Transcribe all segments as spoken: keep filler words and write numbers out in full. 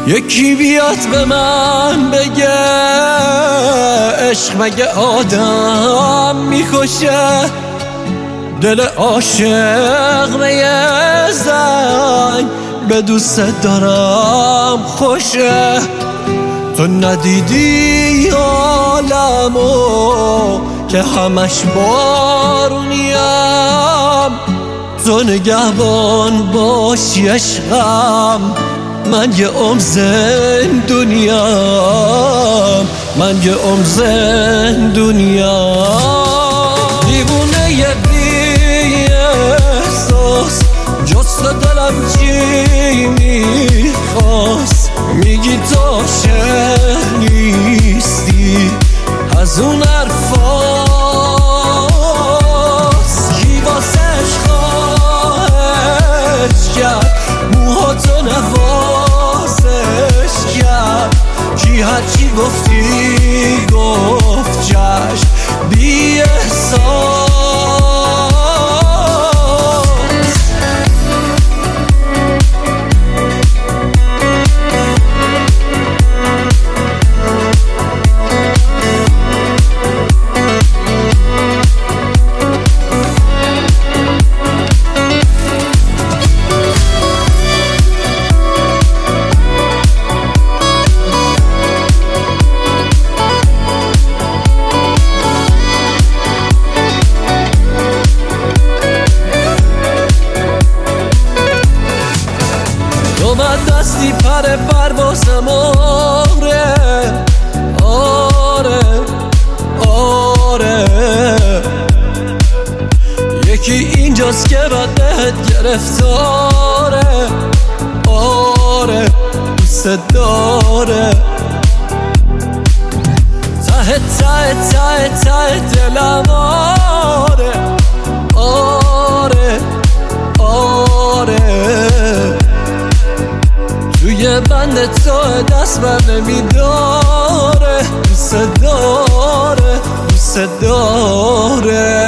یکی بیاد به من بگه عشق مگه آدم میکشه؟ دل عاشق به یه زنگ به دوست دارم خوشه. تو ندیدی عالمو که همش بارونیم، تو نگهبان باشی عشقم، من یه عمر زندونیم، من یه عمر زندونیم. دیوونه یه بی احساس جست دلم چی میخواست، میگی تو عاشق نیستی از اون حرفاست. کی واسش خواهش کرد موهاتو نوازش کرد، کی هرچی گفتی گفت چشم بی احساس. من دستی پر پروازم، آره آره آره. یکی اینجاست که بعد بهت گرفتاره، آره دوست داره. ته ته ته ته دلم، آره آره آره. توی بند تو دست بر نمیداره، دوست داره دوست داره.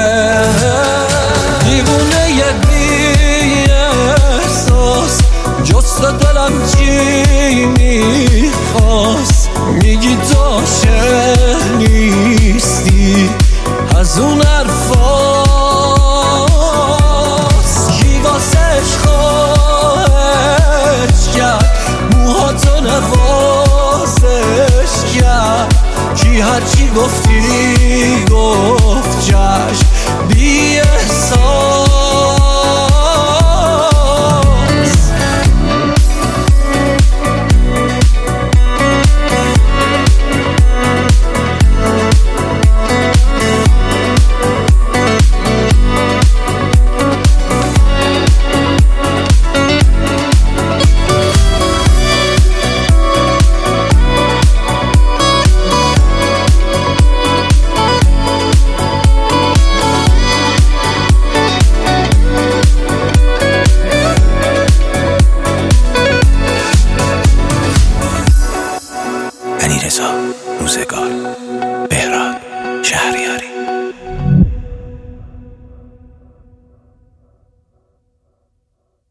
دیوونه یه بی احساس جست دلم چی میخواست، میگی تو عاشق نیستی از اون حرفاست. کی واسش خواهش کرد موهاتو نوازش کرد، کی هرچی گفتی گفت چشم بی احساس. علیرضا روزگار.